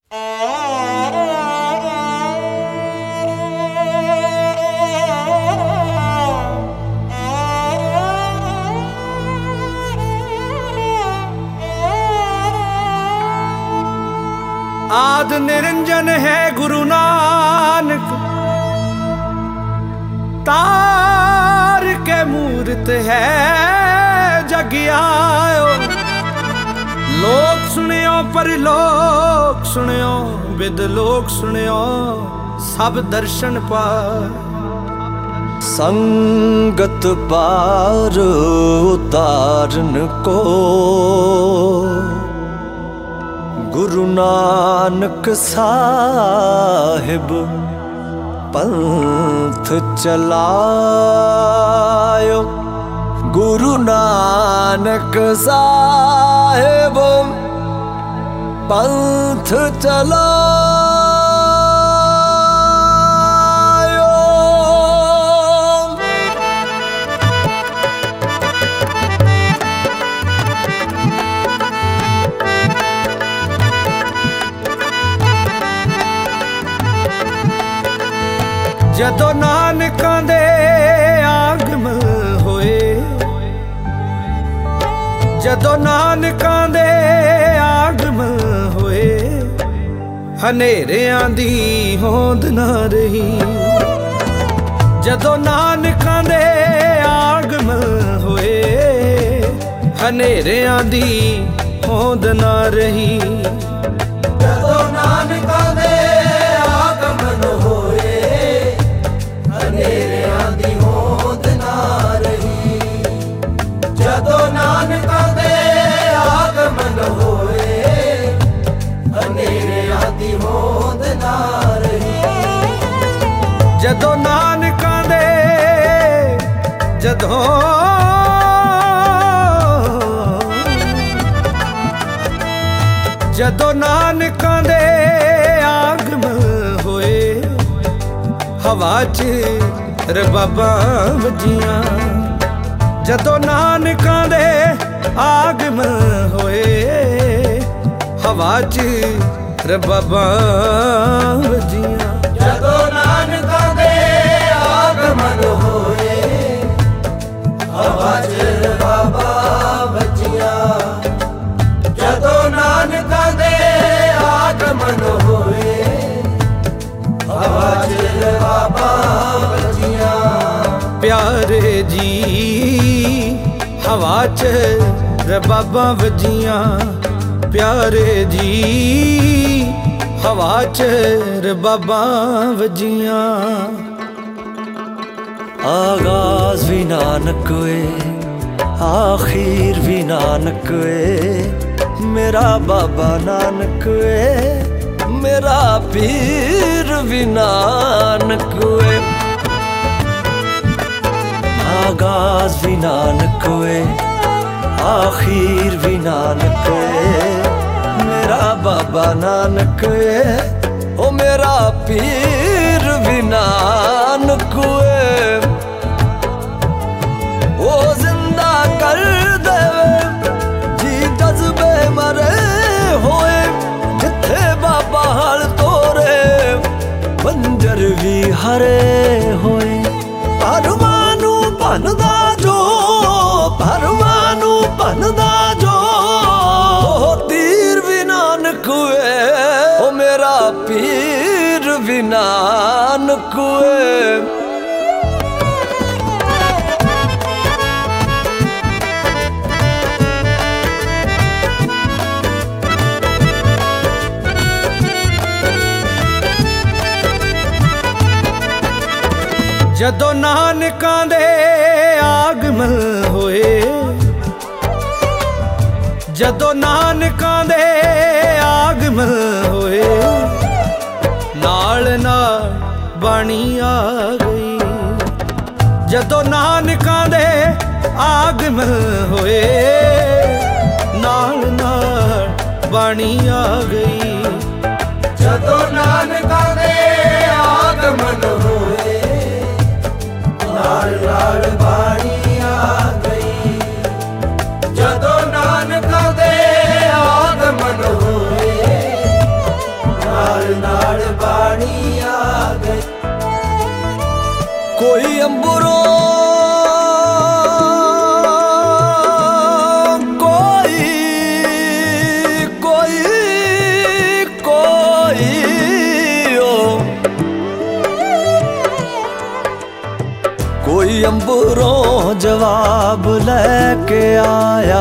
आद निरंजन है गुरु नानक, तार के मूरत है जग आयो। लोक सुनियो परलोक सुनियो, विद लोक सुनियो सब दर्शन पार। संगत पार उतारन को गुरु नानक साहिब पंथ चलायो। गुरु नानक साहिब पंथ चलायो। जदों नानकां दे आगमन होए, जदों नानकां दे आगमन होए, हनेरियां दी होंद ना रही। जदों नानकां दे आगमन होए, हनेरियां दी होंद ना रही। जदों नानकां दे आगमन होए, हनेरियां दी होंद ना रही। जदों नानकां दे आगमन होए, हनेरियां दी होंद ना रही। जदों नानकां दे जदों जदों नानकां दे आगमन होए, हवा च रबाबां वजियां। जदों नानकां दे आगमन होए, हवा च रबाबां वजियां। जदों नानकां दे आगमन होए, हवा च रबाबां वजियां। जदों नानकां दे आगमन होए, हवा च रबाबां वजियां। प्यारे जी हवा च रबाबां वजियां, प्यारे जी हवा च रबाबां वजियां। आगाज भी नानक वे, आखिर भी नानक वे। मेरा बाबा नानक वे, मेरा पीर भी नानक वे। आगाज भी नानक वे, आखिर भी नानक वे। मेरा बाबा नानक वे, ओ मेरा पीर भी नानक वे। ओ जिंदा कर देवे जी जज्बे मरे होए, जिथे बाबा हल तोरे बंजर भी हरे होए। परमानू बनदा जो, परमानू बनदा जो, ओ तीर भी नानक वे, ओ मेरा पीर भी नानक वे। जदों नानकां दे आगमन होए, जदों नानकां दे आगमन होए, नाल नाल बाणी आ गई। जदों नानकां दे आगमन होए, नाल नाल बाणी आ गई। जदों नानकां दे आगमन होए, नाल नाल बाणी आ गई। जदों नानकां दे आगमन होए, अंबरों जवाब लेके आया,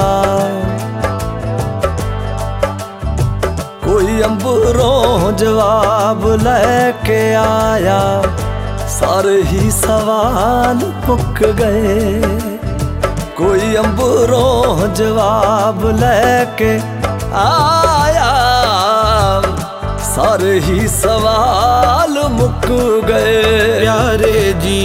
कोई अंबरों जवाब लेके आया, सारे ही सवाल मुक गए। कोई अंबरों जवाब लेके आया, सारे ही सवाल मुक गए। प्यारे जी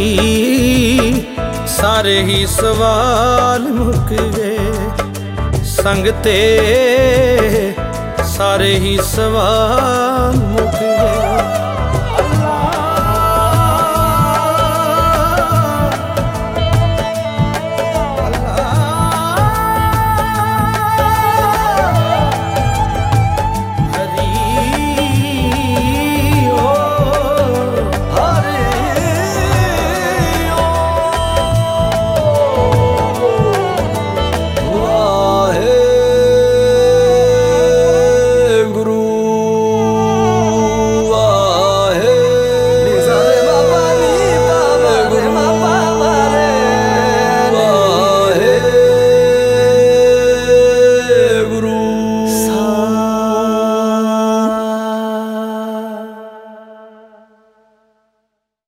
सारे ही सवाल मुक गए, संगते सारे ही सवाल मुक गए।